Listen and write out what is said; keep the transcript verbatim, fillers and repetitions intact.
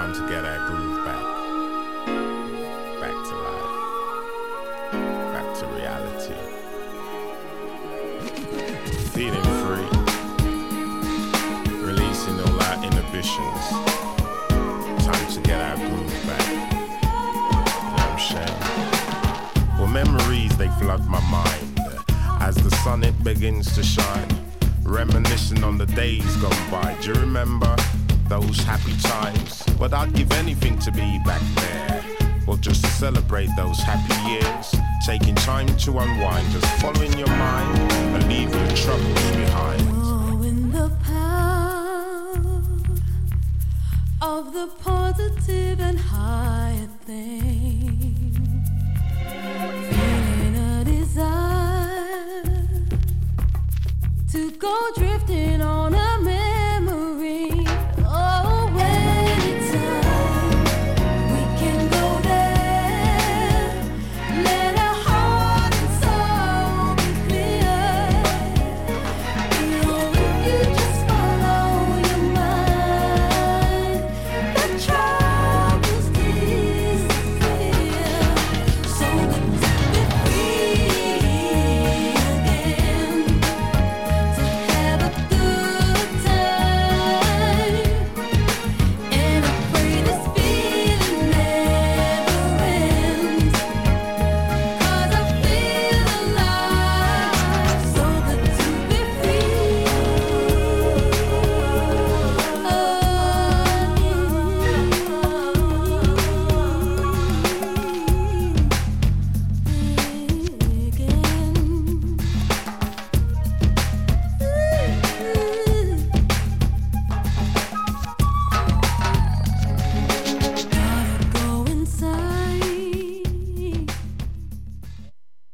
time to get our groove back. Back to life. Back to reality. Feeling free. Releasing all our inhibitions. Time to get our groove back. You know what I'm saying? Well, memories, they flood my mind as the sun, it begins to shine. Reminiscing on the days gone by. Do you remember those happy times? But I'd give anything to be back there, or just to celebrate those happy years. Taking time to unwind, just following your mind and leave your troubles behind. Oh, in the power of the positive and higher thing, feeling a desire to go drifting on a